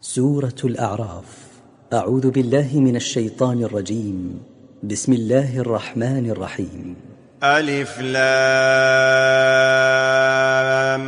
سورة الأعراف. أعوذ بالله من الشيطان الرجيم. بسم الله الرحمن الرحيم. ألف لام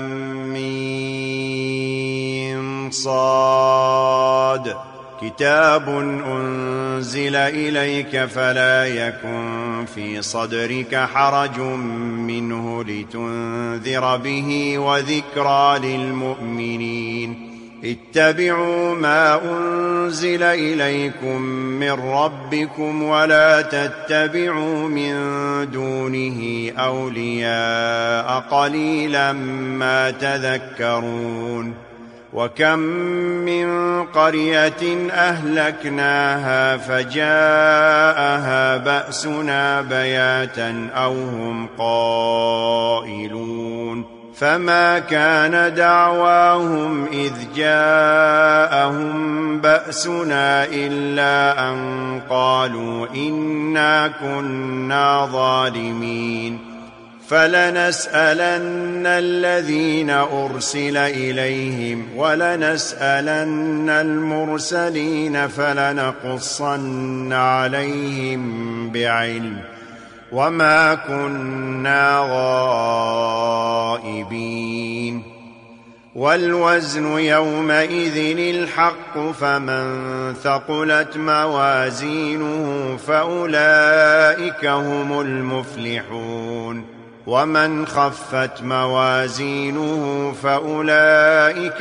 ميم صاد. كتاب أنزل إليك فلا يكن في صدرك حرج منه لتنذر به وذكرى للمؤمنين. اتبعوا ما أنزل إليكم من ربكم ولا تتبعوا من دونه أولياء قليلا ما تذكرون. وكم من قرية أهلكناها فجاءها بأسنا بياتا أو هم قائلون فما كان دعواهم إذ جاءهم بأسنا إلا أن قالوا إنا كنا ظالمين. فلنسألن الذين أرسل إليهم ولنسألن المرسلين فلنقصن عليهم بعلم وما كنا غائبين. والوزن يومئذ الحق فمن ثقلت موازينه فأولئك هم المفلحون. ومن خفت موازينه فأولئك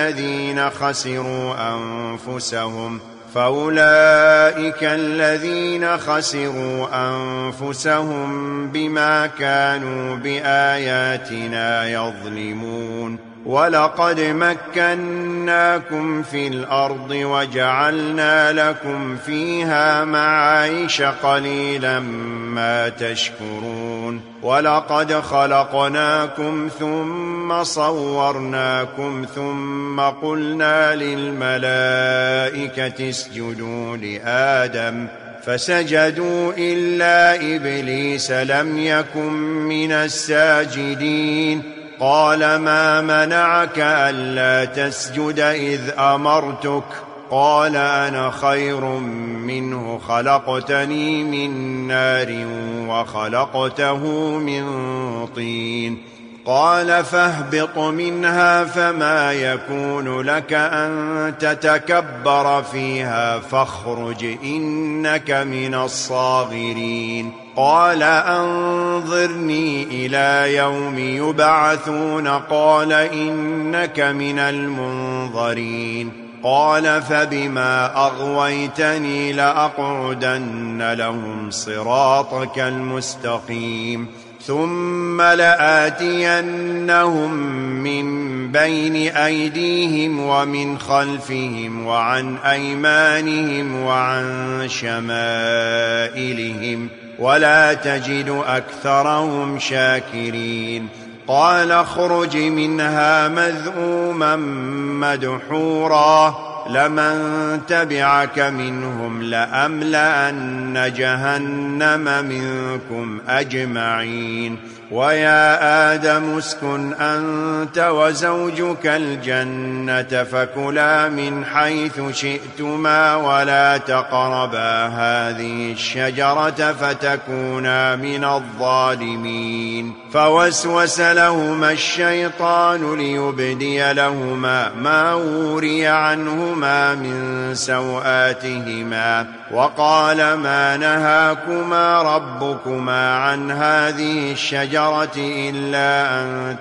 الذين خسروا أنفسهم بما كانوا بآياتنا يظلمون. ولقد مكناكم في الأرض وجعلنا لكم فيها معايش قليلا ما تشكرون. ولقد خلقناكم ثم صورناكم ثم قلنا للملائكة اسجدوا لآدم فسجدوا إلا إبليس لم يكن من الساجدين. قال ما منعك ألا تسجد إذ أمرتك؟ قال أنا خير منه خلقتني من نار وخلقته من طين. قال فاهبط منها فما يكون لك أن تتكبر فيها فاخرج إنك من الصاغرين. قال أنظرني إلى يوم يبعثون قال إنك من المنظرين. قال فبما أغويتني لأقعدن لهم صراطك المستقيم ثم لآتينهم من بين أيديهم ومن خلفهم وعن أيمانهم وعن شمائلهم ولا تجد أكثرهم شاكرين. قال اخرج منها مذءوما مدحورا لمن تبعك منهم لأملأن جهنم منكم أجمعين. ويا آدم اسكن أنت وزوجك الجنة فكلا من حيث شئتما ولا تقربا هذه الشجرة فتكونا من الظالمين. فوسوس لهما الشيطان ليبدي لهما ما وري عنهما من سوآتهما وقال ما نهاكما ربكما عن هذه الشجرة إلا أن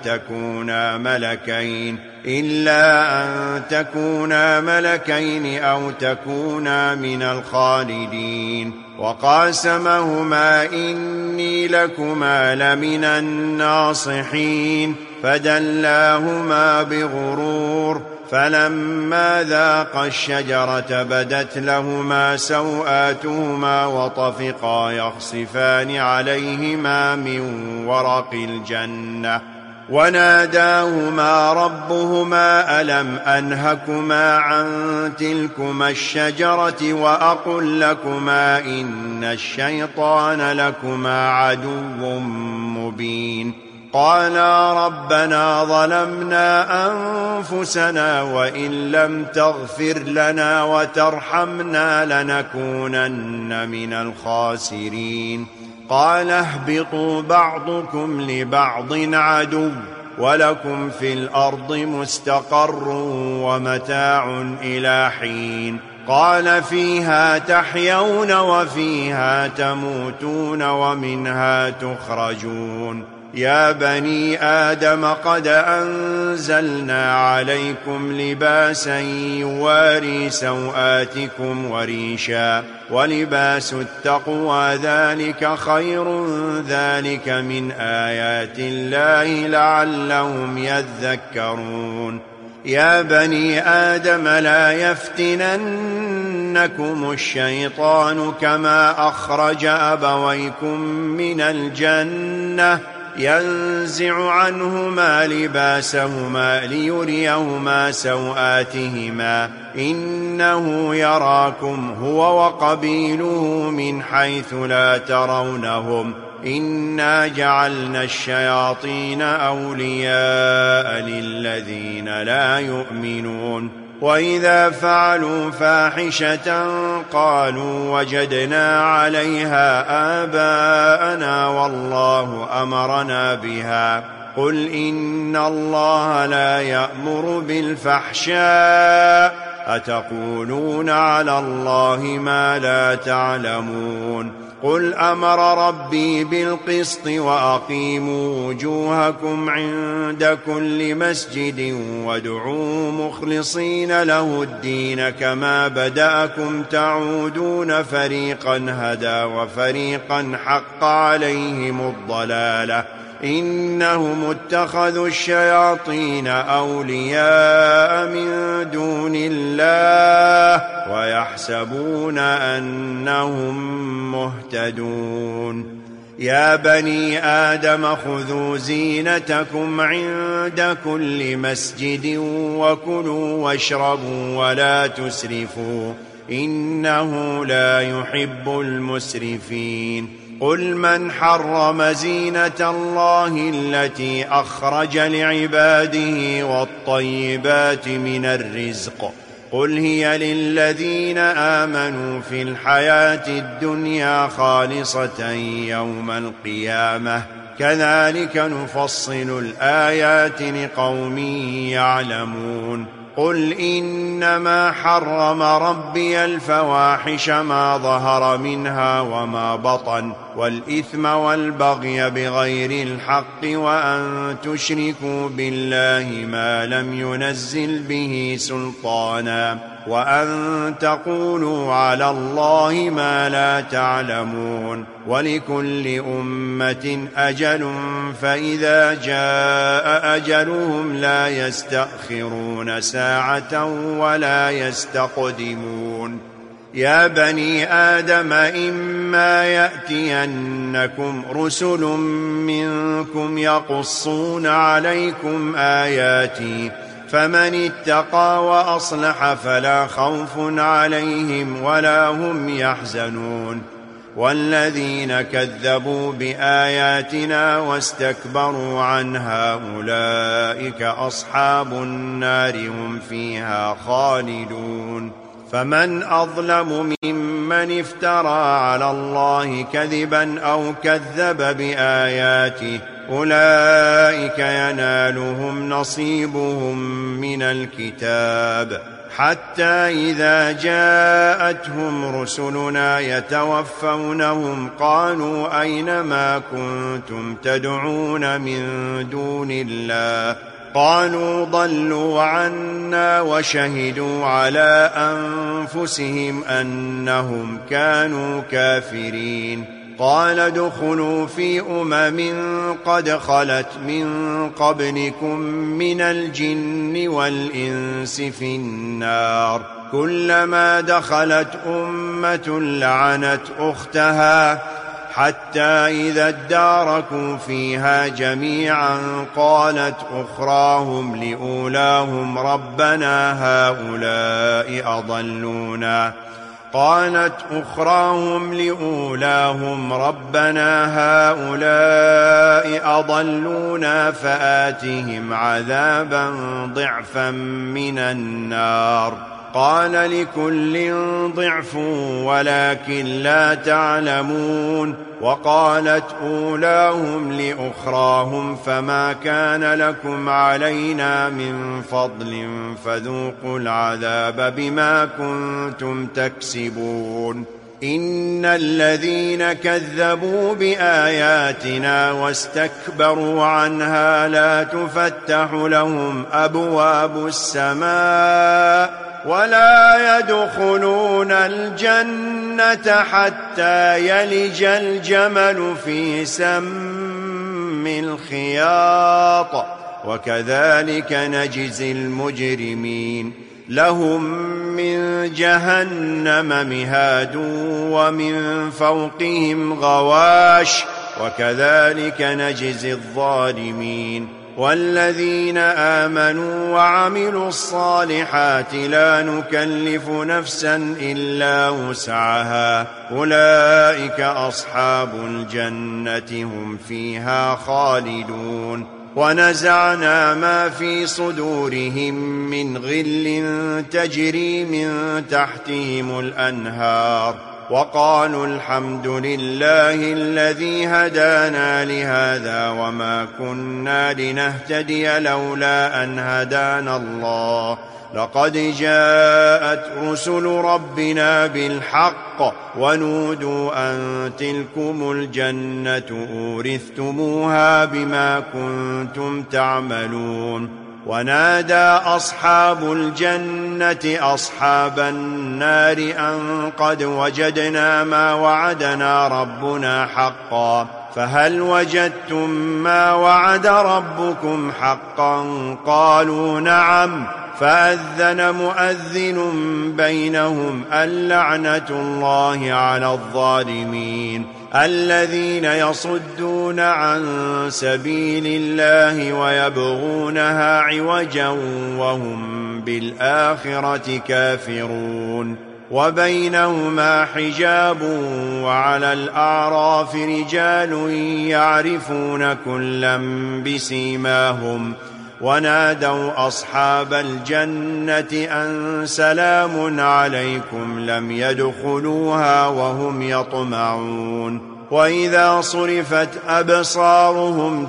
تكونا ملكين أو تكونا من الخالدين. وقاسمهما إني لكما لمن الناصحين فدلاهما بغرور فلما ذاقا الشجرة بدت لهما سوآتهما وطفقا يخصفان عليهما من ورق الجنة وناداهما ربهما ألم أنهكما عن تلكما الشجرة وأقل لكما إن الشيطان لكما عدو مبين. قالا ربنا ظلمنا أنفسنا وإن لم تغفر لنا وترحمنا لنكونن من الخاسرين قال اهبطوا بعضكم لبعض عدو ولكم في الأرض مستقر ومتاع إلى حين قال فيها تحيون وفيها تموتون ومنها تخرجون يا بني آدم قد أنزلنا عليكم لباسا يواري سوآتكم وريشا ولباس التقوى ذلك خير ذلك من آيات الله لعلهم يذكرون يا بني آدم لا يفتننكم الشيطان كما أخرج أبويكم من الجنة ينزع عنهما لباسهما ليريهما سوآتهما إنه يراكم هو وقبيله من حيث لا ترونهم إنا جعلنا الشياطين أولياء للذين لا يؤمنون وإذا فعلوا فاحشة قالوا وجدنا عليها آباءنا والله أمرنا بها قل إن الله لا يأمر بالفحشاء أتقولون على الله ما لا تعلمون قل أمر ربي بالقسط وأقيموا وجوهكم عند كل مسجد وادعوا مخلصين له الدين كما بدأكم تعودون فريقا هدى وفريقا حق عليهم الضلالة إنهم اتخذوا الشياطين أولياء من دون الله ويحسبون أنهم مهتدون يا بني آدم خذوا زينتكم عند كل مسجد وكلوا واشربوا ولا تسرفوا إنه لا يحب المسرفين قل من حرم زينة الله التي أخرج لعباده والطيبات من الرزق قل هي للذين آمنوا في الحياة الدنيا خالصة يوم القيامة كذلك نفصل الآيات لقوم يعلمون قل إنما حرم ربي الفواحش ما ظهر منها وما بطن والإثم والبغي بغير الحق وأن تشركوا بالله ما لم ينزل به سلطانا وأن تقولوا على الله ما لا تعلمون ولكل أمة أجل فإذا جاء أجلهم لا يستأخرون ساعة ولا يستقدمون يا بني آدم إما يأتينكم رسل منكم يقصون عليكم آياتي فمن اتقى وأصلح فلا خوف عليهم ولا هم يحزنون والذين كذبوا بآياتنا واستكبروا عنها أولئك أصحاب النار هم فيها خالدون فمن أظلم ممن افترى على الله كذبا أو كذب بآياته أولئك ينالهم نصيبهم من الكتاب حتى إذا جاءتهم رسلنا يتوفونهم قالوا أين ما كنتم تدعون من دون الله قالوا ضلوا عنا وشهدوا على أنفسهم أنهم كانوا كافرين قال ادخلوا في قد خلت من قبلكم من الجن والإنس في النار كلما دخلت أمة لعنت أختها حتى إذا اداركوا فيها جميعا قالت أخراهم لأولاهم ربنا هؤلاء أضلونا قالت أخراهم لأولاهم ربنا هؤلاء أضلونا فآتهم عذابا ضعفا من النار قال لكل ضعف ولكن لا تعلمون وقالت أولاهم لأخراهم فما كان لكم علينا من فضل فذوقوا العذاب بما كنتم تكسبون إن الذين كذبوا بآياتنا واستكبروا عنها لا تفتح لهم أبواب السماء ولا يدخلون الجنة حتى يلج الجمل في سم الخياط وكذلك نجزي المجرمين لهم من جهنم مهاد ومن فوقهم غواش وكذلك نجزي الظالمين والذين آمنوا وعملوا الصالحات لا نكلف نفسا إلا وسعها أولئك أصحاب الجنة هم فيها خالدون ونزعنا ما في صدورهم من غل تجري من تحتهم الأنهار وقالوا الحمد لله الذي هدانا لهذا وما كنا لنهتدي لولا أن هدانا الله لقد جاءت رسل ربنا بالحق ونودوا أن تلكم الجنة أورثتموها بما كنتم تعملون ونادى أصحاب الجنة أصحاب النار أن قد وجدنا ما وعدنا ربنا حقا فهل وجدتم ما وعد ربكم حقا قالوا نعم فأذن مؤذن بينهم اللعنة الله على الظالمين الذين يصدون عن سبيل الله ويبغونها عوجا وهم بالآخرة كافرون وبينهما حجاب وعلى الأعراف رجال يعرفون كلا بسيماهم ونادوا أصحاب الجنة أن سلام عليكم لم يدخلوها وهم يطمعون وإذا صرفت أبصارهم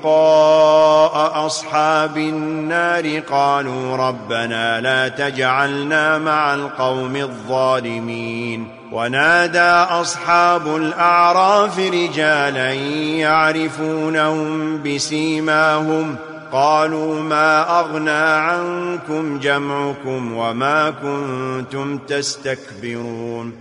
تلقاء أصحاب النار قالوا ربنا لا تجعلنا مع القوم الظالمين ونادى أصحاب الأعراف رجالا يعرفونهم بسيماهم قالوا ما أغنى عنكم جمعكم وما كنتم تستكبرون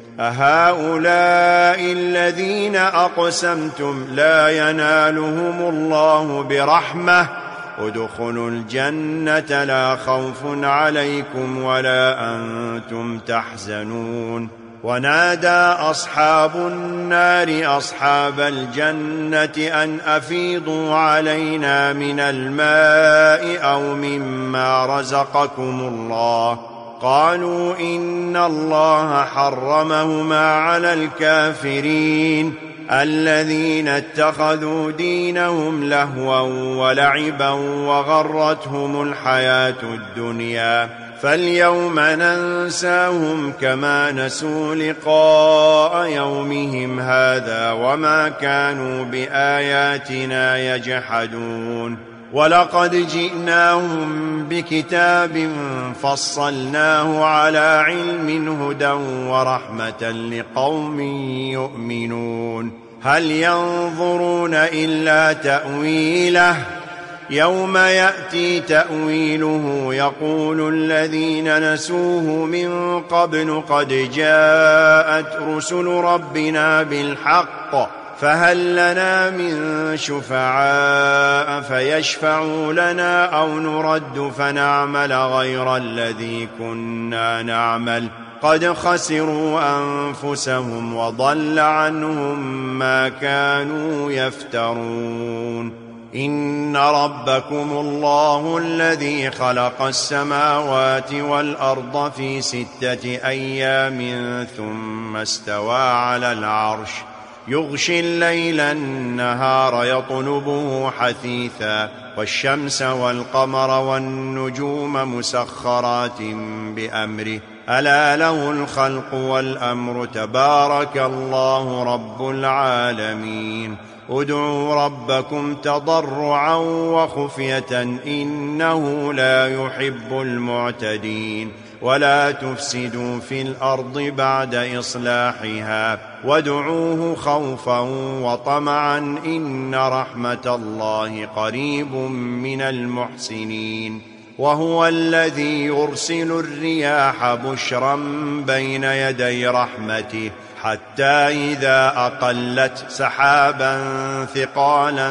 أهؤلاء الذين أقسمتم لا ينالهم الله برحمة ادخلوا الجنة لا خوف عليكم ولا أنتم تحزنون ونادى أصحاب النار أصحاب الجنة أن أفيضوا علينا من الماء أو مما رزقكم الله قالوا إن الله حرمهما على الكافرين الذين اتخذوا دينهم لهوا ولعبا وغرتهم الحياة الدنيا فاليوم ننساهم كما نسوا لقاء يومهم هذا وما كانوا بآياتنا يجحدون ولقد جئناهم بكتاب فصلناه على علم هدى ورحمة لقوم يؤمنون هل ينظرون إلا تأويله يوم يأتي تأويله يقول الذين نسوه من قبل قد جاءت رسل ربنا بالحق فهل لنا من شفعاء فيشفعوا لنا أو نرد فنعمل غير الذي كنا نعمل قد خسروا أنفسهم وضل عنهم ما كانوا يفترون إن ربكم الله الذي خلق السماوات والأرض في 6 أيام ثم استوى على العرش يغشي الليل النهار يطلبه حثيثا والشمس والقمر والنجوم مسخرات بأمره ألا له الخلق والأمر تبارك الله رب العالمين ادعوا ربكم تضرعا وخفية إنه لا يحب المعتدين ولا تفسدوا في الأرض بعد إصلاحها وادعوه خوفا وطمعا إن رحمة الله قريب من المحسنين وهو الذي يرسل الرياح بشرا بين يدي رحمته حتى إذا أقلت سحابا ثقالا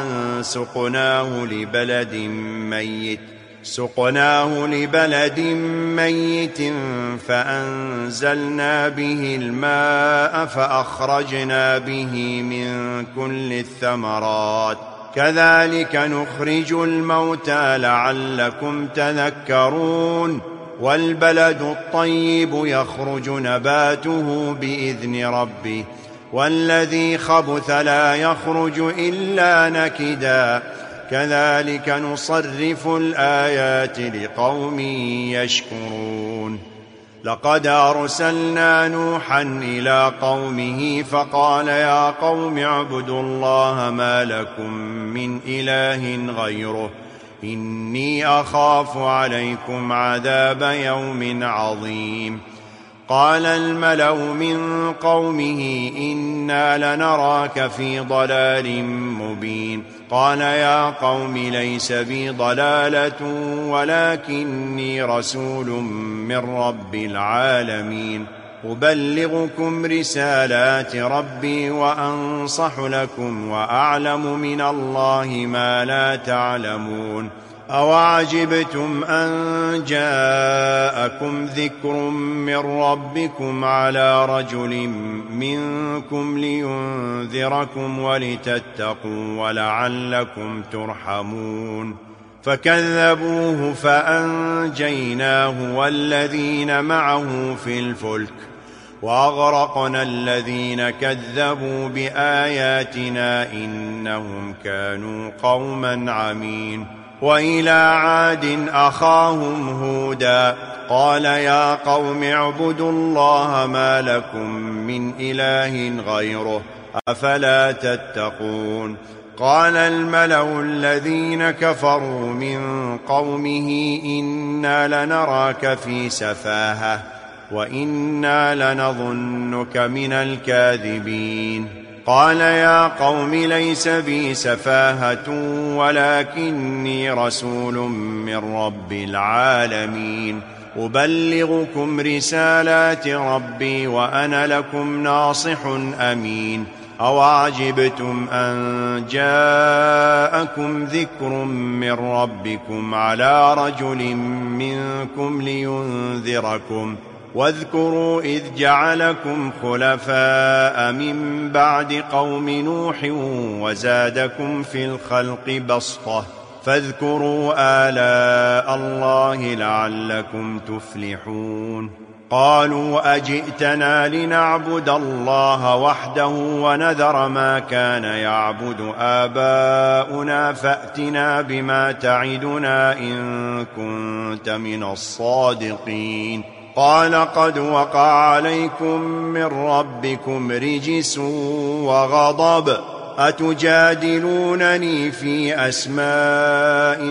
سقناه لبلد ميت فأنزلنا به الماء فأخرجنا به من كل الثمرات كذلك نخرج الموتى لعلكم تذكرون والبلد الطيب يخرج نباته بإذن ربه والذي خبث لا يخرج إلا نكدا كذلك نصرف الآيات لقوم يشكرون لقد أرسلنا نوحا إلى قومه فقال يا قوم اعبدوا الله ما لكم من إله غيره إني أخاف عليكم عذاب يوم عظيم قال الملأ من قومه إنا لنراك في ضلال مبين قال يا قوم ليس بي ضلالة ولكني رسول من رب العالمين أبلغكم رسالات ربي وأنصح لكم وأعلم من الله ما لا تعلمون أوعجبتم أن جاءكم ذكر من ربكم على رجل منكم لينذركم ولتتقوا ولعلكم ترحمون فكذبوه فأنجيناه والذين معه في الفلك وأغرقنا الذين كذبوا بآياتنا إنهم كانوا قوما عمين وإلى عاد أخاهم هودا قال يا قوم اعبدوا الله ما لكم من إله غيره أفلا تتقون قال الملأ الذين كفروا من قومه إنا لنراك في سفاهة وإنا لنظنك من الكاذبين قال يا قوم ليس بي سفاهة ولكني رسول من رب العالمين أبلغكم رسالات ربي وأنا لكم ناصح أمين أوعجبتم أن جاءكم ذكر من ربكم على رجل منكم لينذركم واذكروا إذ جعلكم خلفاء من بعد قوم نوح وزادكم في الخلق بسطة فاذكروا آلاء الله لعلكم تفلحون قالوا أجئتنا لنعبد الله وحده ونذر ما كان يعبد آباؤنا فأتنا بما تعدنا إن كنت من الصادقين قال قد وقع عليكم من ربكم رجس وغضب أتجادلونني في أسماء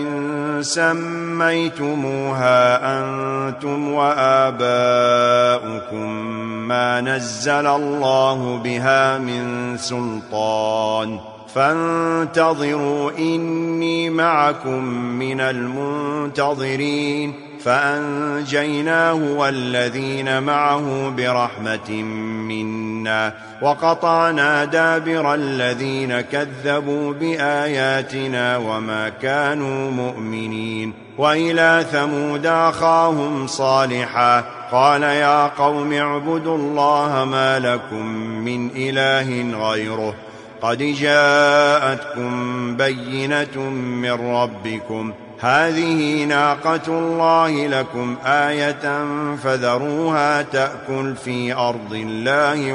سميتموها أنتم وآباؤكم ما نزل الله بها من سلطان فانتظروا إني معكم من المنتظرين فأنجيناه والذين معه برحمة منا وقطعنا دابر الذين كذبوا بآياتنا وما كانوا مؤمنين وإلى ثمود أخاهم صالحا قال يا قوم اعبدوا الله ما لكم من إله غيره قد جاءتكم بينة من ربكم هذه ناقة الله لكم آية فذروها تأكل في أرض الله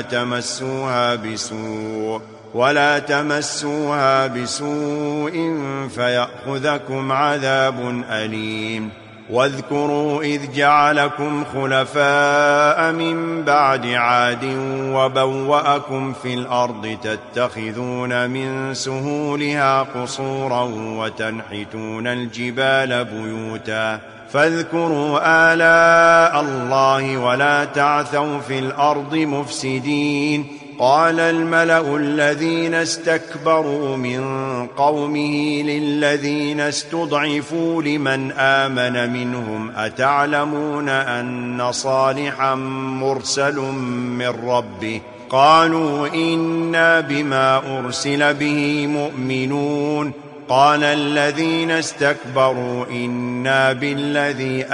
ولا تمسوها بسوء فيأخذكم عذاب أليم. واذكروا إذ جعلكم خلفاء من بعد عاد وبوأكم في الأرض تتخذون من سهولها قصورا وتنحتون الجبال بيوتا فاذكروا آلاء الله ولا تعثوا في الأرض مفسدين. قال الملأ الذين استكبروا من قومه للذين استضعفوا لمن آمن منهم أتعلمون أن صالحا مرسل من ربه قالوا إنا بما أرسل به مؤمنون. قال الذين استكبروا إنا بالذي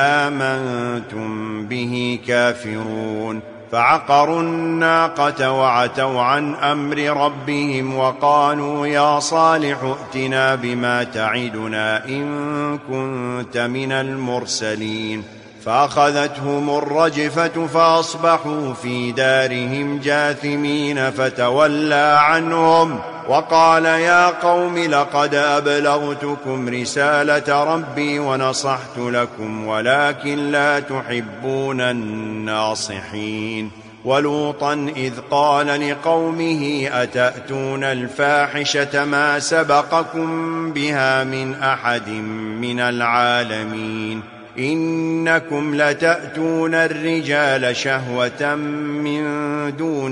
آمنتم به كافرون. فعقروا الناقة وعتوا عن أمر ربهم وقالوا يا صالح ائتنا بما تعدنا إن كنت من المرسلين. فأخذتهم الرجفة فأصبحوا في دارهم جاثمين فتولى عنهم وقال يا قوم لقد أبلغتكم رسالة ربي ونصحت لكم ولكن لا تحبون الناصحين. ولوطا إذ قال لقومه أتأتون الفاحشة ما سبقكم بها من أحد من العالمين إنكم لتأتون الرجال شهوة من دون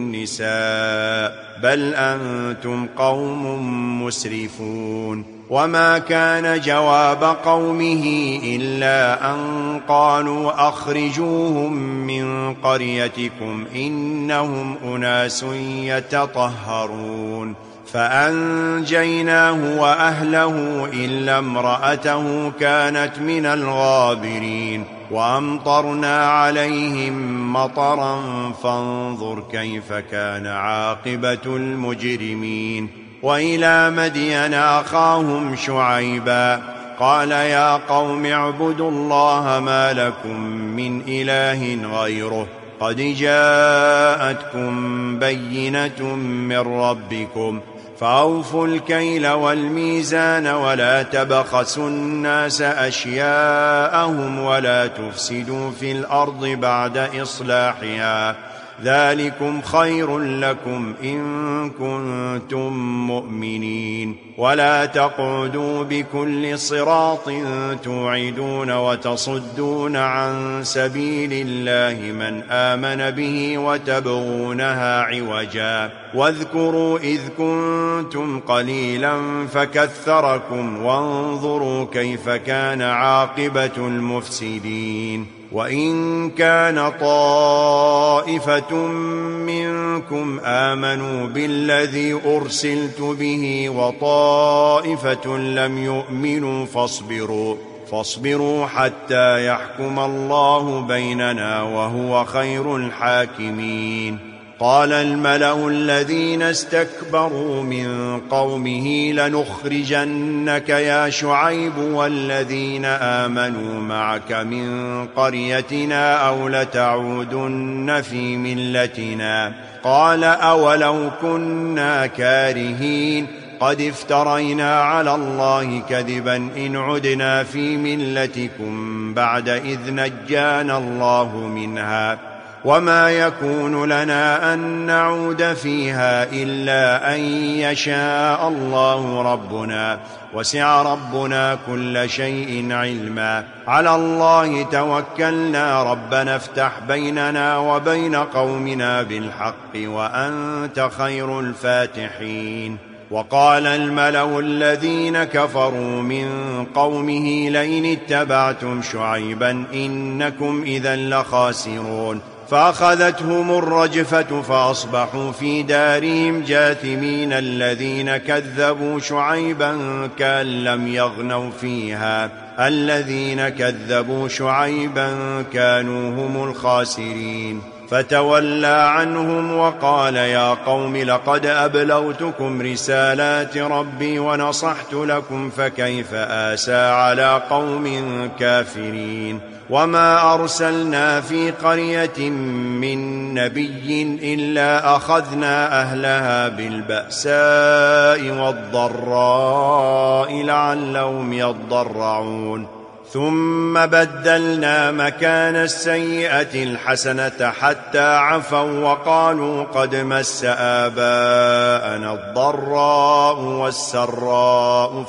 النساء بل أنتم قوم مسرفون. وما كان جواب قومه إلا أن قالوا أخرجوهم من قريتكم إنهم أناس يتطهرون. فأنجيناه وأهله إلا امرأته كانت من الغابرين وأمطرنا عليهم مطرا فانظر كيف كان عاقبة المجرمين. وإلى مدين أخاهم شعيبا قال يا قوم اعبدوا الله ما لكم من إله غيره قد جاءتكم بينة من ربكم فأوفوا الكيل والميزان ولا تبخسوا الناس أشياءهم ولا تفسدوا في الأرض بعد إصلاحها ذلكم خير لكم إن كنتم مؤمنين. ولا تقعدوا بكل صراط توعدون وتصدون عن سبيل الله من آمن به وتبغونها عوجا واذكروا إذ كنتم قليلا فكثركم وانظروا كيف كان عاقبة المفسدين. وإن كان طائفة منكم آمنوا بالذي أرسلت به وطائفة لم يؤمنوا فاصبروا حتى يحكم الله بيننا وهو خير الحاكمين. قال الملأ الذين استكبروا من قومه لنخرجنك يا شعيب والذين آمنوا معك من قريتنا أو لتعودن في ملتنا قال أولو كنا كارهين قد افترينا على الله كذبا إن عدنا في ملتكم بعد إذ نجانا الله منها وما يكون لنا أن نعود فيها إلا أن يشاء الله ربنا وسع ربنا كل شيء علما على الله توكلنا ربنا افتح بيننا وبين قومنا بالحق وأنت خير الفاتحين. وقال الملأ الذين كفروا من قومه لئن اتبعتم شعيبا إنكم إذا لخاسرون. فأخذتهم الرجفة فأصبحوا في دارهم جاثمين الذين كذبوا شعيبا كأن لم يغنوا فيها الذين كذبوا شعيبا كانوا هم الخاسرين. فتولى عنهم وقال يا قوم لقد أبلغتكم رسالات ربي ونصحت لكم فكيف آسى على قوم كافرين وما أرسلنا في قرية من نبي إلا أخذنا أهلها بالبأساء والضراء لعلهم يضرعون ثم بدلنا مكان السيئة الحسنة حتى عفوا وقالوا قد مس آباءنا الضراء والسراء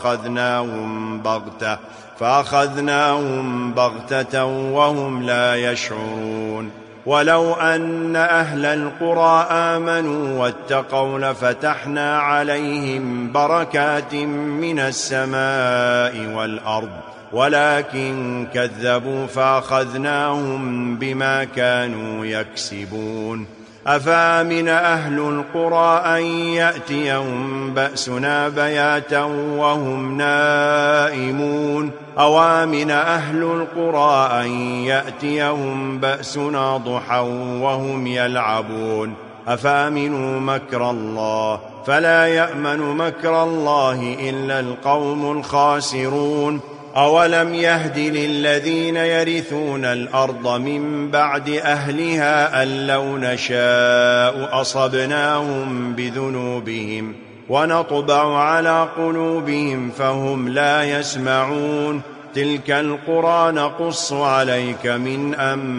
فأخذناهم بغتة وهم لا يشعرون ولو أن أهل القرى آمنوا واتقوا لفتحنا عليهم بركات من السماء والأرض ولكن كذبوا فأخذناهم بما كانوا يكسبون أفامن أهل القرى أن يأتيهم بأسنا بياتا وهم نائمون أوامن أهل القرى أن يأتيهم بأسنا ضحى وهم يلعبون أفامنوا مكر الله فلا يأمن مكر الله إلا القوم الخاسرون أولم يهد للذين يرثون الأرض من بعد أهلها أن لو نشاء أصبناهم بذنوبهم ونطبع على قلوبهم فهم لا يسمعون تلك القرى نقص عليك من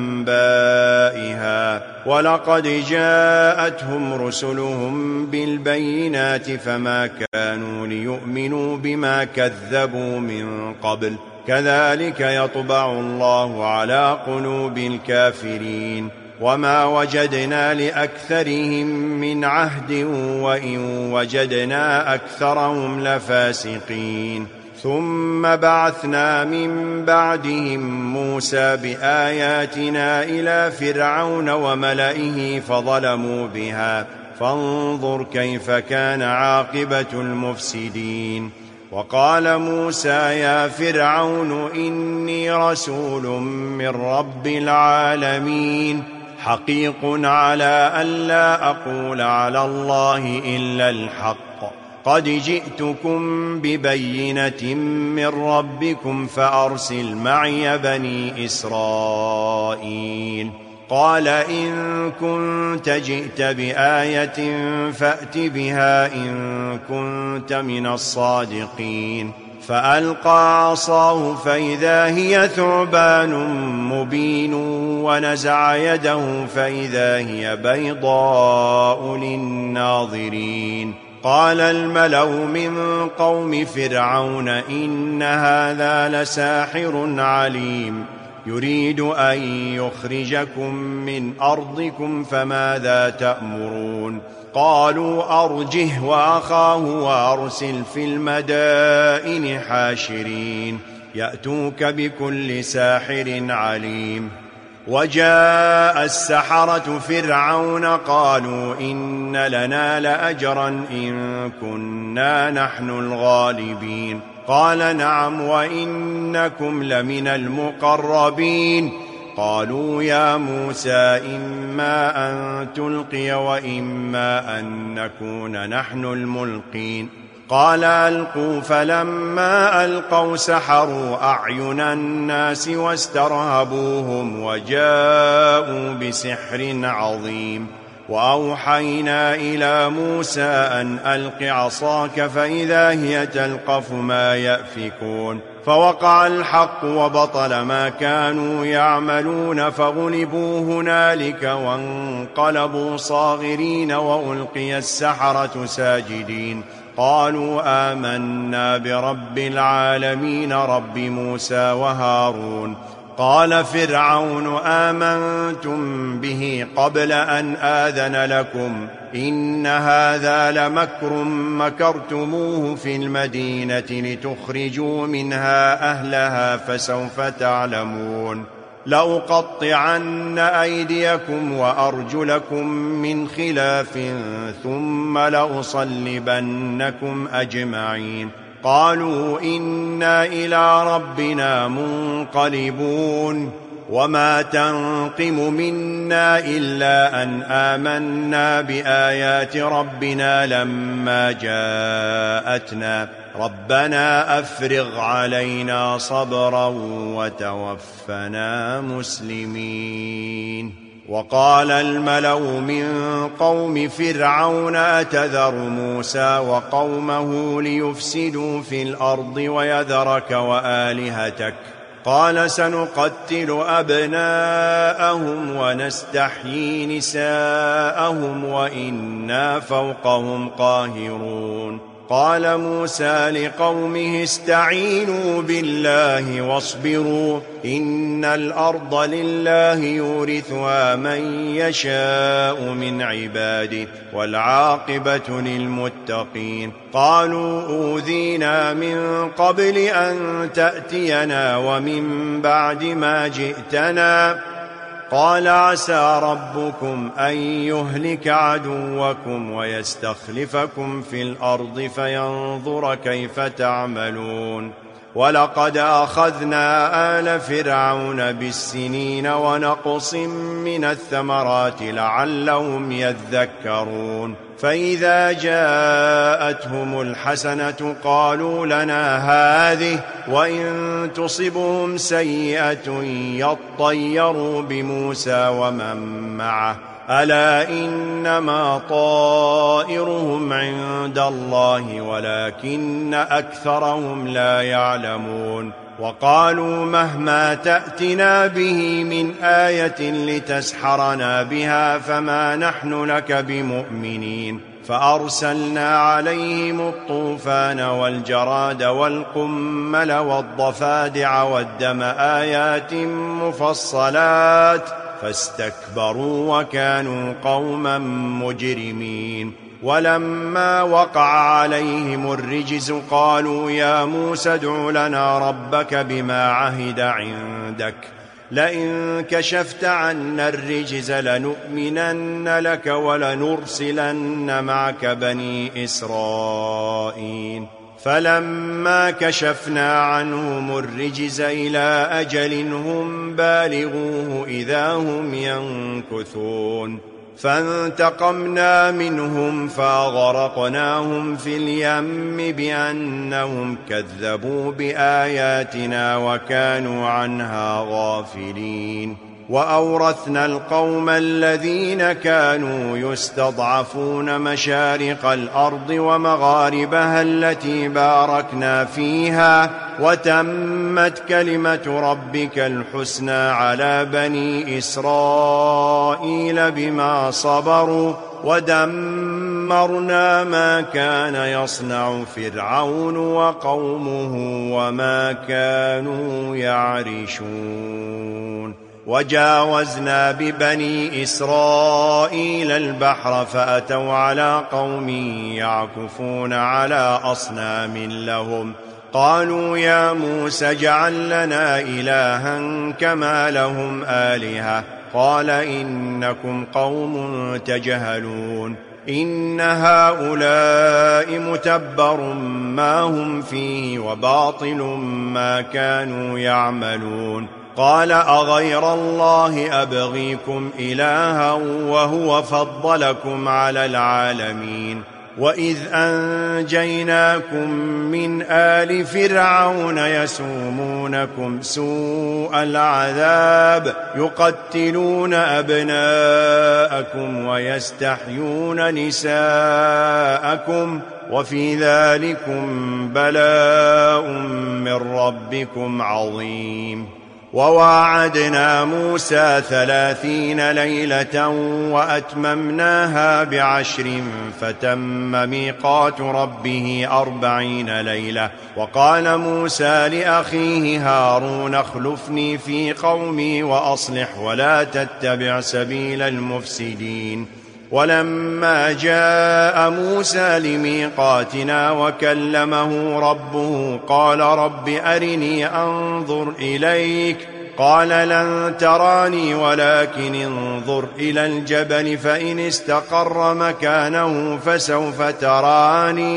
أنبائها ولقد جاءتهم رسلهم بالبينات فما كانوا ليؤمنوا بما كذبوا من قبل كذلك يطبع الله على قلوب الكافرين وما وجدنا لأكثرهم من عهد وإن وجدنا أكثرهم لفاسقين ثم بعثنا من بعدهم موسى بآياتنا إلى فرعون وملئه فظلموا بها فانظر كيف كان عاقبة المفسدين وقال موسى يا فرعون إني رسول من رب العالمين حقيق على أن لا أقول على الله إلا الحق قد جئتكم ببينة من ربكم فأرسل معي بني إسرائيل قال إن كنت جئت بآية فأت بها إن كنت من الصادقين فألقى عصاه فإذا هي ثعبان مبين ونزع يده فإذا هي بيضاء للناظرين قال الملأ من قوم فرعون إن هذا لساحر عليم يريد أن يخرجكم من أرضكم فماذا تأمرون قالوا أرجه وأخاه وأرسل في المدائن حاشرين يأتوك بكل ساحر عليم وجاء السحرة فرعون قالوا إن لنا لأجرا إن كنا نحن الغالبين قال نعم وإنكم لمن المقربين قالوا يا موسى إما أن تلقي وإما أن نكون نحن الملقين قال ألقوا فلما ألقوا سحروا أعين الناس واسترهبوهم وجاءوا بسحر عظيم وأوحينا إلى موسى أن ألق عصاك فإذا هي تلقف ما يأفكون فوقع الحق وبطل ما كانوا يعملون فغلبوا هنالك وانقلبوا صاغرين وألقي السحرة ساجدين قالوا آمنا برب العالمين رب موسى وهارون قال فرعون آمنتم به قبل أن آذن لكم إن هذا لمكر مكرتموه في المدينة لتخرجوا منها أهلها فسوف تعلمون لأقطعن أيديكم وأرجلكم من خلاف ثم لأصلبنكم أجمعين قالوا إنا إلى ربنا منقلبون وما تنقم منا إلا أن آمنا بآيات ربنا لما جاءتنا ربنا أفرغ علينا صبرا وتوفنا مسلمين. وقال الملأ من قوم فرعون أتذر موسى وقومه ليفسدوا في الأرض ويذرك وآلهتك قال سنقتل أبناءهم ونستحيي نساءهم وإنا فوقهم قاهرون. قال موسى لقومه استعينوا بالله واصبروا إن الأرض لله يورثها من يشاء من عباده والعاقبة للمتقين. قالوا أوذينا من قبل أن تأتينا ومن بعد ما جئتنا قال عسى ربكم أن يهلك عدوكم ويستخلفكم في الأرض فينظر كيف تعملون. ولقد أخذنا آل فرعون بالسنين ونقص من الثمرات لعلهم يذكرون. فإذا جاءتهم الحسنة قالوا لنا هذه وإن تصبهم سيئة يطيروا بموسى ومن معه ألا إنما طائرهم عند الله ولكن أكثرهم لا يعلمون. وقالوا مهما تأتنا به من آية لتسحرنا بها فما نحن لك بمؤمنين. فأرسلنا عليهم الطوفان والجراد والقمل والضفادع والدم آيات مفصلات فاستكبروا وكانوا قوما مجرمين. ولما وقع عليهم الرجز قالوا يا موسى ادع لنا ربك بما عهد عندك لئن كشفت عنا الرجز لنؤمنن لك ولنرسلن معك بني إسرائيل. فلما كشفنا عنهم الرجز إلى أجل هم بالغوه إذا هم ينكثون. فانتقمنا منهم فأغرقناهم في اليم بأنهم كذبوا بآياتنا وكانوا عنها غافلين. وأورثنا القوم الذين كانوا يستضعفون مشارق الأرض ومغاربها التي باركنا فيها وتمت كلمة ربك الحسنى على بني إسرائيل بما صبروا ودمرنا ما كان يصنع فرعون وقومه وما كانوا يعرشون. وجاوزنا ببني إسرائيل البحر فأتوا على قوم يعكفون على أصنام لهم قالوا يا موسى اجعل لنا إلها كما لهم آلهة قال إنكم قوم تجهلون. إن هؤلاء متبر ما هم فيه وباطل ما كانوا يعملون. قال أغير الله أبغيكم إلها وهو فضلكم على العالمين. وإذ أنجيناكم من آل فرعون يسومونكم سوء العذاب يقتلون أبناءكم ويستحيون نساءكم وفي ذلكم بلاء من ربكم عظيم. وواعدنا موسى 30 ليلة وأتممناها ب10 فتم ميقات ربه 40 ليلة. وقال موسى لأخيه هارون اخلفني في قومي وأصلح ولا تتبع سبيل المفسدين. ولما جاء موسى لميقاتنا وكلمه ربه قال رب أرني أنظر إليك قال لن تراني ولكن انظر إلى الجبل فإن استقر مكانه فسوف تراني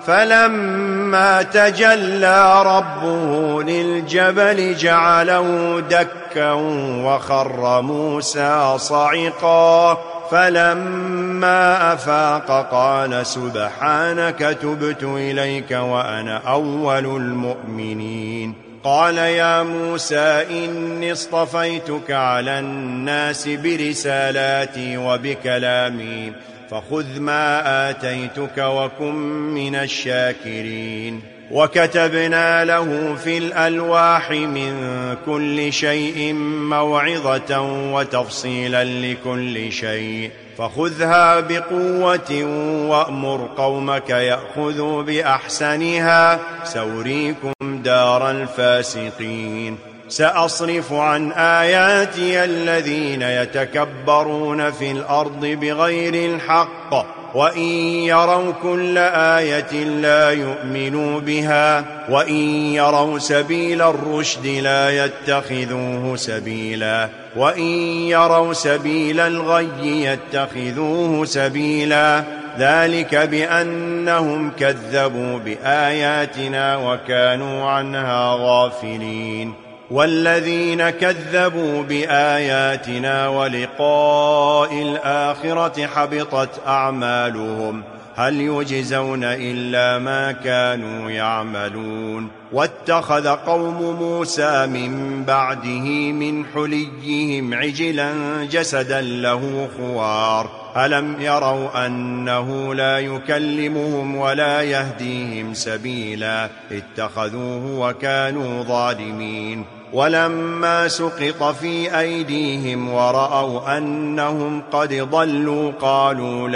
فلما تجلى ربه للجبل جعله دكا وخر موسى صعقا فلما أفاق قال سبحانك تبت إليك وأنا أول المؤمنين قال يا موسى إني اصطفيتك على الناس برسالاتي وبكلامي فخذ ما آتيتك وكن من الشاكرين وكتبنا له في الألواح من كل شيء موعظة وتفصيلا لكل شيء فخذها بقوة وأمر قومك يأخذوا بأحسنها سأريكم دار الفاسقين سأصرف عن آياتي الذين يتكبرون في الأرض بغير الحق وإن يروا كل آية لا يؤمنوا بها وإن يروا سبيل الرشد لا يتخذوه سبيلا وإن يروا سبيل الغي يتخذوه سبيلا ذلك بأنهم كذبوا بآياتنا وكانوا عنها غافلين والذين كذبوا بآياتنا ولقاء الآخرة حبطت أعمالهم هل يجزون إلا ما كانوا يعملون واتخذ قوم موسى من بعده من حليهم عجلا جسدا له خوار ألم يروا أنه لا يكلمهم ولا يهديهم سبيلا اتخذوه وكانوا ظالمين ولما سقط في أيديهم ورأوا أنهم قد ضلوا قالوا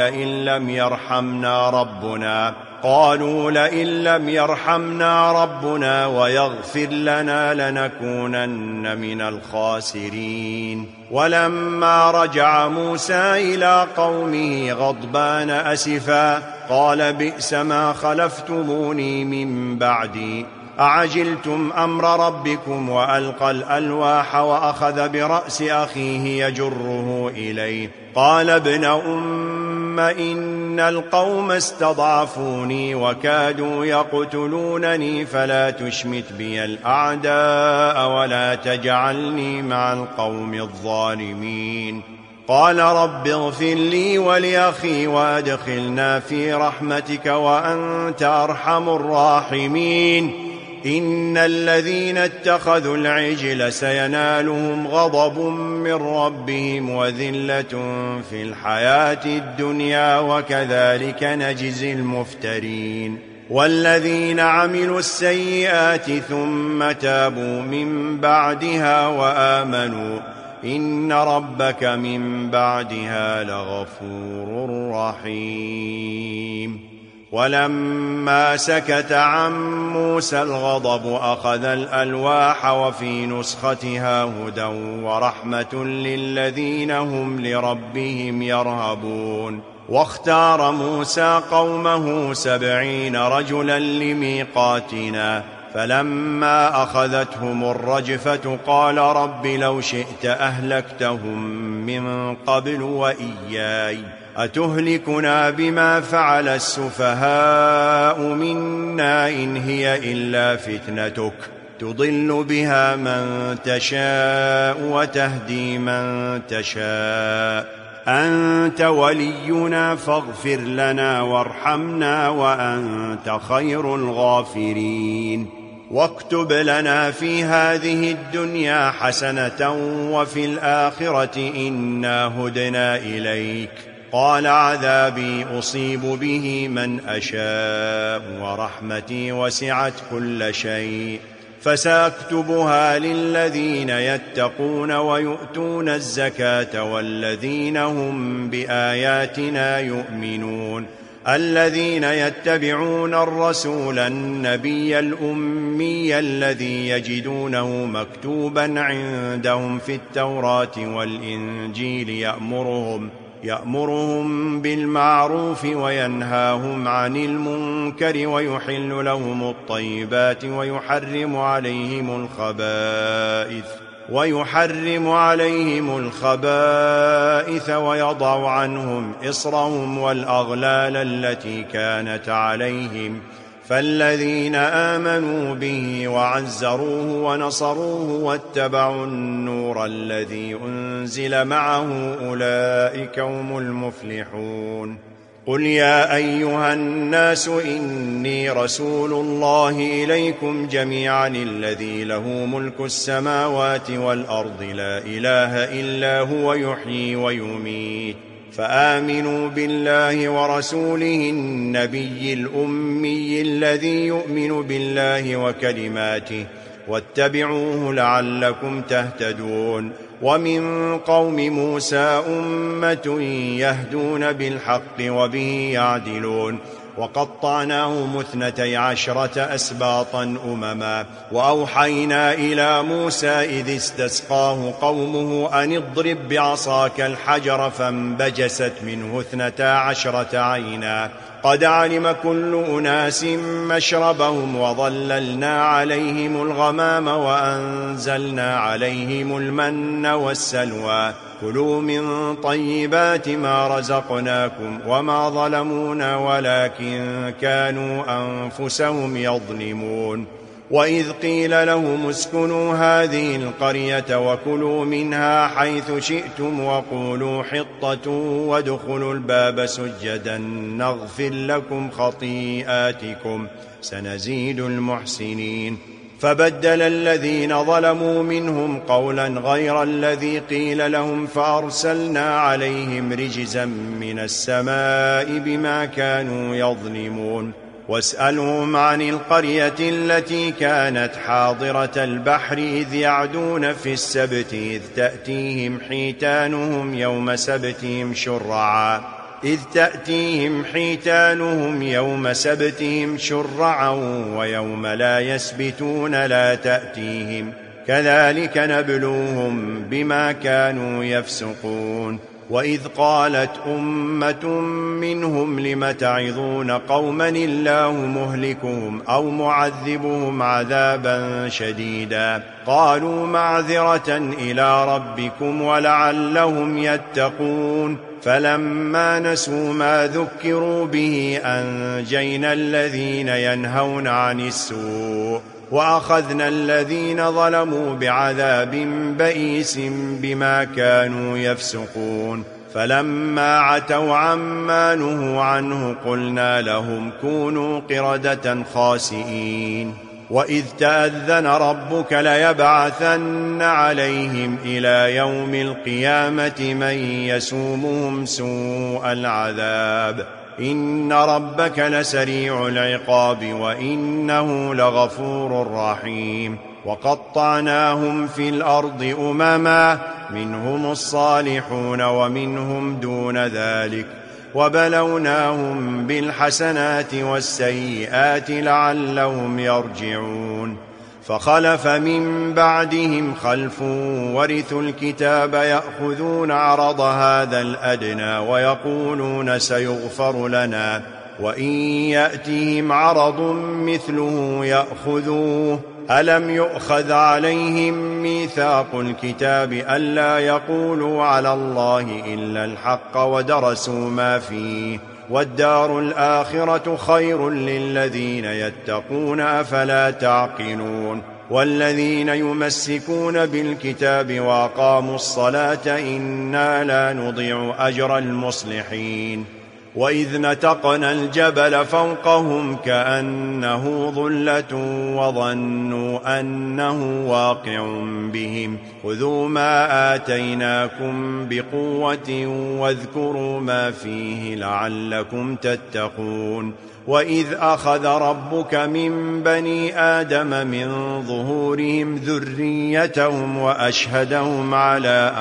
لئن لم يرحمنا ربنا ويغفر لنا لنكونن من الخاسرين ولما رجع موسى إلى قومه غضبان أسفا قال بئس ما خلفتموني من بعدي أعجلتم أمر ربكم وألقى الألواح وأخذ برأس أخيه يجره إليه قال ابن أم إن القوم استضعفوني وكادوا يقتلونني فلا تشمت بي الأعداء ولا تجعلني مع القوم الظالمين قال رب اغفر لي ولأخي وأدخلنا في رحمتك وأنت أرحم الراحمين إن الذين اتخذوا العجل سينالهم غضب من ربهم وذلة في الحياة الدنيا وكذلك نجزي المفترين والذين عملوا السيئات ثم تابوا من بعدها وآمنوا إن ربك من بعدها لغفور رحيم ولما سكت عن موسى الغضب أخذ الألواح وفي نسختها هدى ورحمة للذين هم لربهم يرهبون واختار موسى قومه 70 رجلا لميقاتنا فلما أخذتهم الرجفة قال رب لو شئت أهلكتهم من قبل وإياي أتهلكنا بما فعل السفهاء منا إن هي إلا فتنتك تضل بها من تشاء وتهدي من تشاء أنت ولينا فاغفر لنا وارحمنا وأنت خير الغافرين واكتب لنا في هذه الدنيا حسنة وفي الآخرة إنا هدنا إليك قال عذابي أصيب به من أشاء ورحمتي وسعت كل شيء فسأكتبها للذين يتقون ويؤتون الزكاة والذين هم بآياتنا يؤمنون الذين يتبعون الرسول النبي الأمي الذي يجدونه مكتوبا عندهم في التوراة والإنجيل يأمرهم بالمعروف وينهاهم عن المنكر ويحل لهم الطيبات ويحرم عليهم الخبائث ويضع عنهم إصرهم والأغلال التي كانت عليهم فالذين آمنوا به وعزروه ونصروه واتبعوا النور الذي أنزل معه أولئك هم المفلحون. قل يا أيها الناس إني رسول الله إليكم جميعا الذي له ملك السماوات والأرض لا إله إلا هو يحيي ويميت، فآمنوا بالله ورسوله النبي الأمي الذي يؤمن بالله وكلماته واتبعوه لعلكم تهتدون. ومن قوم موسى أمة يهدون بالحق وبه يعدلون، وقطعناهم 12 أسباطا أمما، وأوحينا إلى موسى إذ استسقاه قومه أن اضرب بعصاك الحجر فانبجست منه 12 عينا، قد علم كل أناس مشربهم، وظللنا عليهم الغمام وأنزلنا عليهم المن والسلوى، كلوا من طيبات ما رزقناكم وما ظلمونا ولكن كانوا أنفسهم يظلمون. وإذ قيل لهم اسكنوا هذه القرية وكلوا منها حيث شئتم وقولوا حطة وادخلوا الباب سجدا نغفر لكم خطيئاتكم سنزيد المحسنين. فبدل الذين ظلموا منهم قولا غير الذي قيل لهم فأرسلنا عليهم رجزا من السماء بما كانوا يظلمون. واسألهم عن القرية التي كانت حاضرة البحر إذ يعدون في السبت إذ تأتيهم حيتانهم يوم سبتهم شرعا ويوم لا يسبتون لا تأتيهم، كذلك نبلوهم بما كانوا يفسقون. وإذ قالت أمة منهم لم تعظون قوما الله مهلكهم أو معذبهم عذابا شديدا، قالوا معذرة إلى ربكم ولعلهم يتقون. فلما نسوا ما ذكروا به أنجينا الذين ينهون عن السوء وأخذنا الذين ظلموا بعذاب بئيس بما كانوا يفسقون. فلما عتوا عما نهوا عنه قلنا لهم كونوا قردة خاسئين. وإذ تأذن ربك ليبعثن عليهم إلى يوم القيامة من يسومهم سوء العذاب، إن ربك لسريع العقاب وإنه لغفور رحيم. وقطعناهم في الأرض أمما منهم الصالحون ومنهم دون ذلك، وبلوناهم بالحسنات والسيئات لعلهم يرجعون. فخلف من بعدهم خلف ورثوا الكتاب يأخذون عرض هذا الأدنى ويقولون سيغفر لنا، وإن يأتهم عرض مثله يأخذوه. ألم يؤخذ عليهم ميثاق الكتاب ألا يقولوا على الله إلا الحق ودرسوا ما فيه، والدار الآخرة خير للذين يتقون أفلا تعقلون. والذين يمسكون بالكتاب وأقاموا الصلاة إنا لا نضيع أجر المصلحين. وإذ نتقنا الجبل فوقهم كأنه ظلة وظنوا أنه واقع بهم خذوا ما آتيناكم بقوة واذكروا ما فيه لعلكم تتقون. وإذ أخذ ربك من بني آدم من ظهورهم ذريتهم وأشهدهم على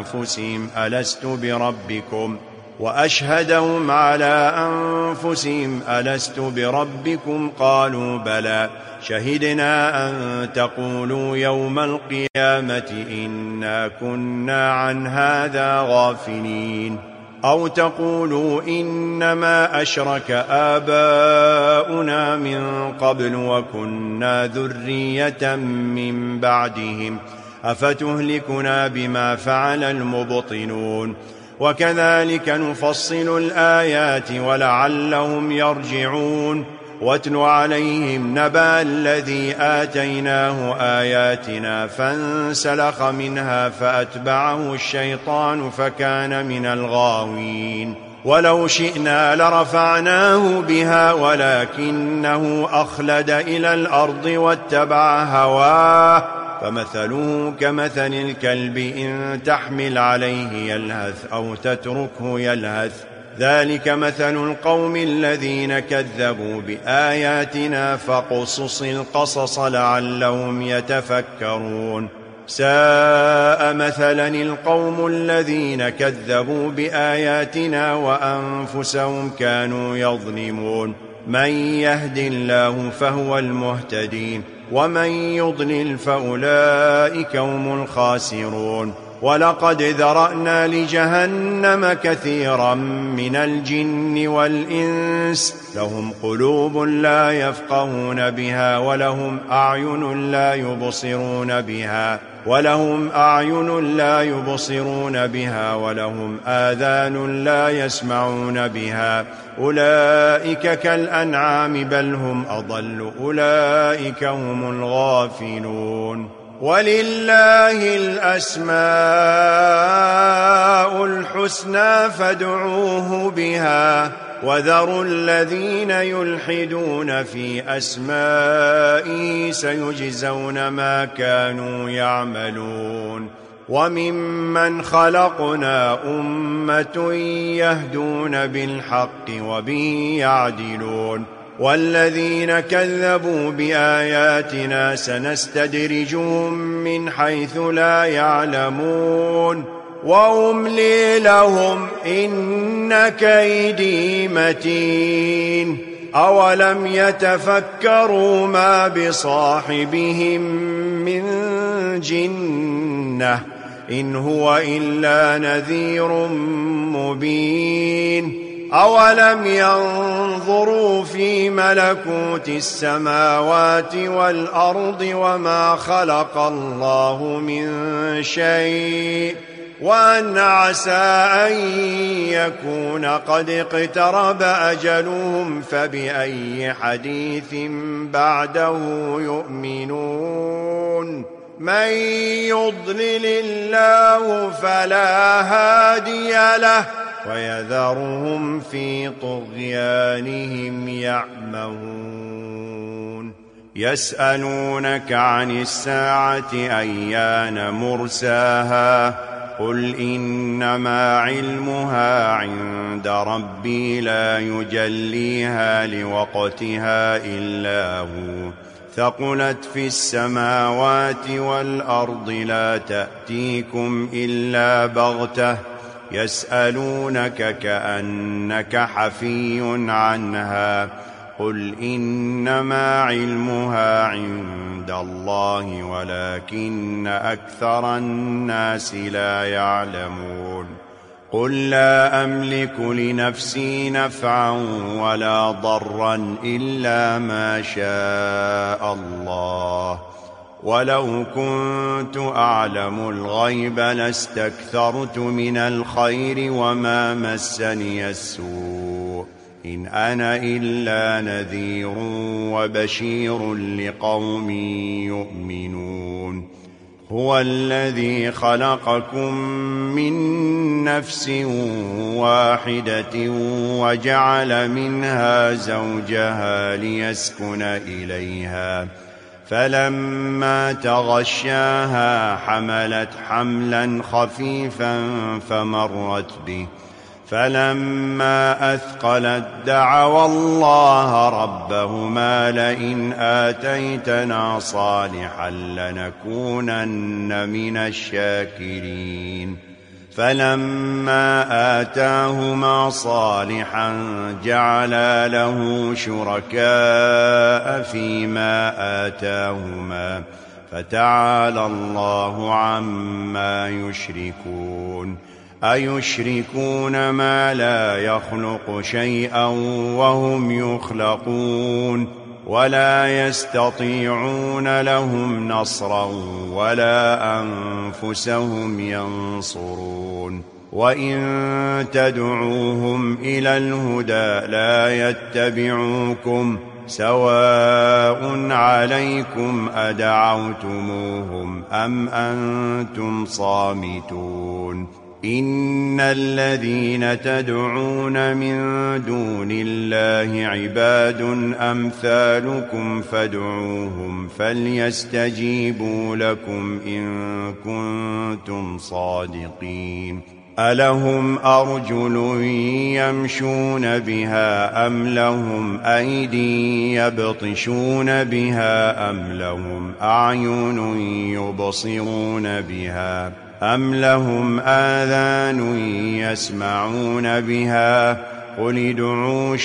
أنفسهم ألست بربكم قالوا بلى شهدنا أن تقولوا يوم القيامة إنا كنا عن هذا غافلين، أو تقولوا إنما أشرك آباؤنا من قبل وكنا ذرية من بعدهم أفتهلكنا بما فعل المبطلون. وكذلك نفصل الآيات ولعلهم يرجعون. واتل عليهم نبأ الذي آتيناه آياتنا فانسلخ منها فأتبعه الشيطان فكان من الغاوين ولو شئنا لرفعناه بها ولكنه أخلد إلى الأرض واتبع هواه فمثله كمثل الكلب إن تحمل عليه يلهث أو تتركه يلهث ذلك مثل القوم الذين كذبوا بآياتنا فاقصص القصص لعلهم يتفكرون ساء مثلا القوم الذين كذبوا بآياتنا وأنفسهم كانوا يظلمون من يهد الله فهو المهتدين ومن يضلل فأولئك هم الخاسرون ولقد ذرأنا لجهنم كثيرا من الجن والإنس لهم قلوب لا يفقهون بها ولهم أعين لا يبصرون بها ولهم آذان لا يسمعون بها أولئك كالأنعام بل هم أضل أولئك هم الغافلون ولله الأسماء الحسنى فادعوه بها وذروا الذين يلحدون في أسمائه سيجزون ما كانوا يعملون وممن خلقنا أمة يهدون بالحق وبه يعدلون والذين كذبوا بآياتنا سنستدرجهم من حيث لا يعلمون وأملي لهم إن كيدي متين أولم يتفكروا ما بصاحبهم من جنة إن هو إلا نذير مبين أولم ينظروا في ملكوت السماوات والأرض وما خلق الله من شيء وأن عسى أن يكون قد اقترب أجلهم فبأي حديث بعده يؤمنون من يضلل الله فلا هادي له ويذرهم في طغيانهم يعمهون يسألونك عن الساعة أيان مرساها قل إنما علمها عند ربي لا يجليها لوقتها إلا هو ثقلت في السماوات والأرض لا تأتيكم إلا بغتة يسألونك كأنك حفي عنها قل إنما علمها عند الله ولكن أكثر الناس لا يعلمون قل لا أملك لنفسي نفعا ولا ضرا إلا ما شاء الله ولو كنت أعلم الغيب لاستكثرت من الخير وما مسني السوء إن أنا إلا نذير وبشير لقوم يؤمنون هو الذي خلقكم من نفس واحدة وجعل منها زوجها ليسكن إليها فلما تغشاها حملت حملا خفيفا فمرت به فلما أثقلت دعوا الله ربهما لئن آتيتنا صالحا لنكونن من الشاكرين فلما آتاهما صالحا جعلا له شركاء فيما آتاهما فتعالى الله عما يشركون أيشركون ما لا يخلق شيئا وهم يخلقون ولا يستطيعون لهم نصرا ولا أنفسهم ينصرون وإن تدعوهم إلى الهدى لا يتبعوكم سواء عليكم أدعوتموهم أم أنتم صامتون إن الذين تدعون من دون الله عباد أمثالكم فادعوهم فليستجيبوا لكم إن كنتم صادقين ألهم أرجل يمشون بها أم لهم أيدي يبطشون بها أم لهم أعين يبصرون بها أم لهم آذان يسمعون بها قل ادعوا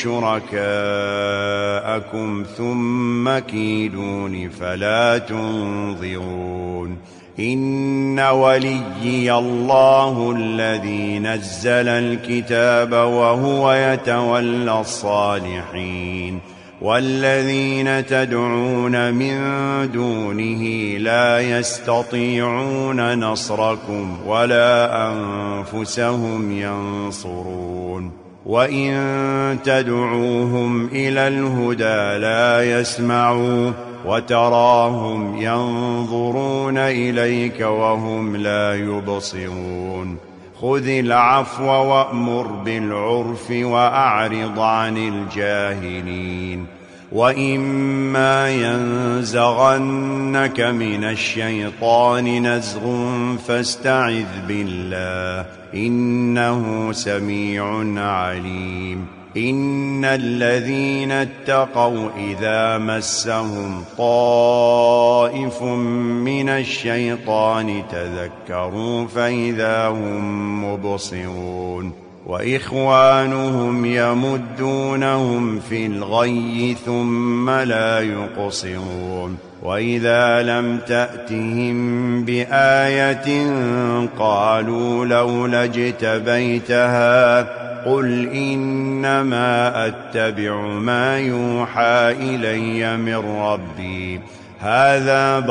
شركاءكم ثم كيدون فلا تنظرون إن وليي الله الذي نزل الكتاب وهو يتولى الصالحين والذين تدعون من دونه لا يستطيعون نصركم ولا أنفسهم ينصرون وإن تدعوهم إلى الهدى لا يسمعوا وتراهم ينظرون إليك وهم لا يبصرون خذ العفو وأمر بالعرف وأعرض عن الجاهلين وإما ينزغنك من الشيطان نزغ فاستعذ بالله إنه سميع عليم إن الذين اتقوا إذا مسهم طائف من الشيطان تذكروا فإذا هم مبصرون وإخوانهم يمدونهم في الغي ثم لا يقصرون وإذا لم تأتهم بآية قالوا لولا اجتبيتها قل إنما أتبع ما يوحى إلي من ربي هذا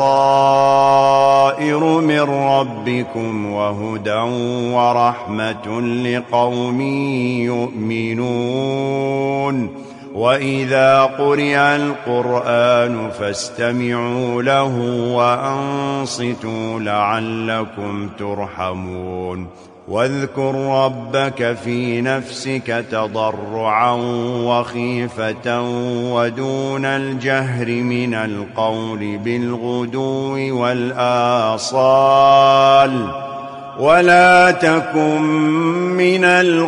بصائر من ربكم وهدى ورحمة لقوم يؤمنون وإذا قرئ القرآن فاستمعوا له وأنصتوا لعلكم ترحمون واذكر ربك في نفسك تضرعا وخيفة ودون الجهر من القول بالغدو والآصال ولا تكن من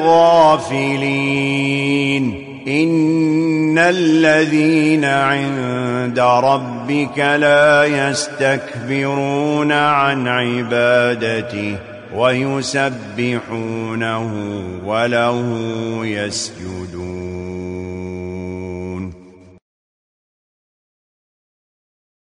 الغافلين إن الذين عند ربك لا يستكبرون عن عبادته ويسبحونه وله يسجدون